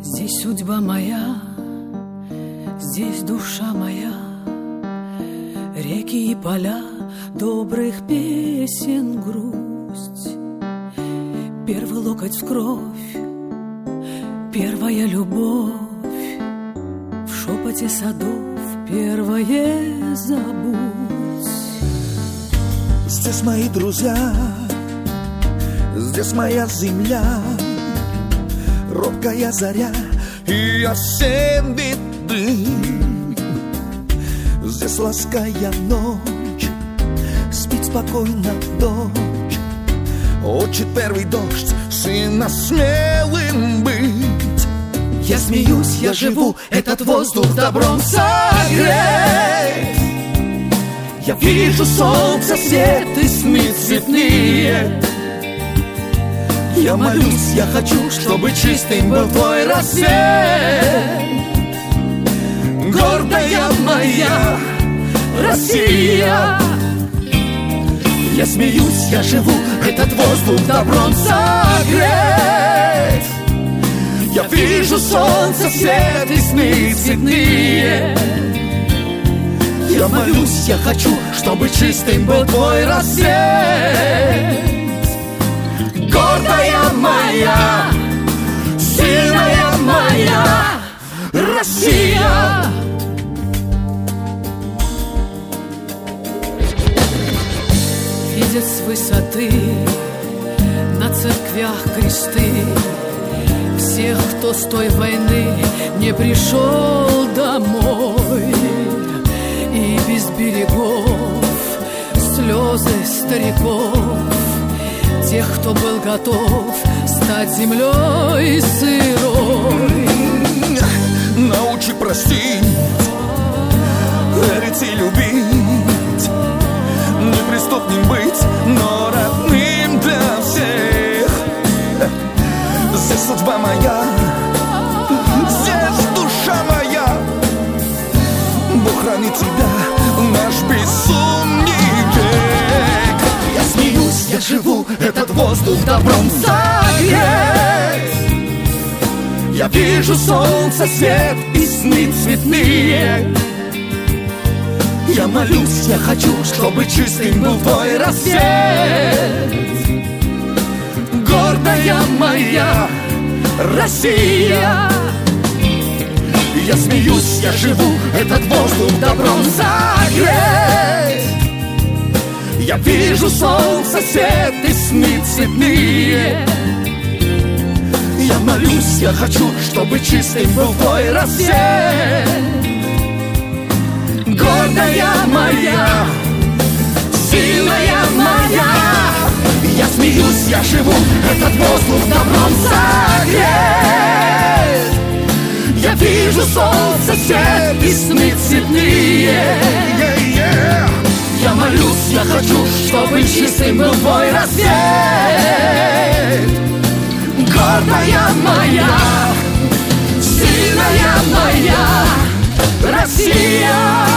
Здесь судьба моя, здесь душа моя, реки и поля, добрых песен грусть. Первый локоть в кровь, первая любовь, в шепоте садов первое забудь. Здесь мои друзья, здесь моя земля, робкая заря и осенний дым. Здесь лаская ночь, спит спокойно дочь, учит первый дождь сына смелым быть. Я смеюсь, я живу, этот воздух добром согрет. Я вижу солнце, свет и сны цветные. Я молюсь, я хочу, чтобы чистым был твой рассвет. Гордая моя Россия. Я смеюсь, я живу, этот воздух добром согрет. Я вижу солнце, свет и сны цветные. Я молюсь, я хочу, чтобы чистым был твой рассвет. Гордая моя, сильная моя Россия. Видят с высоты на церквях кресты всех, кто с той войны не пришел домой. И без берегов слезы стариков, тех, кто был готов стать землей сырой. Научи простить, верить и любить, неприступным быть, но родным для всех. Здесь судьба моя, здесь душа моя. Бог хранит тебя, наш безумный век. Я смеюсь, я живу, этот воздух добром согрет. Я вижу солнце, свет и сны цветные. Я молюсь, я хочу, чтобы чистым был твой рассвет. Гордая моя Россия. Я смеюсь, я живу, этот воздух добром согрет. Я вижу солнце, свет и сны цветные. Я молюсь, я хочу, чтобы чистым был твой рассвет. Гордая моя, сильная моя. Я смеюсь, я живу, этот воздух добром согрет. Я вижу солнце, свет и сны цветные. Я молюсь, я хочу, чтобы чистым был твой рассвет. Гордая моя, сильная моя Россия.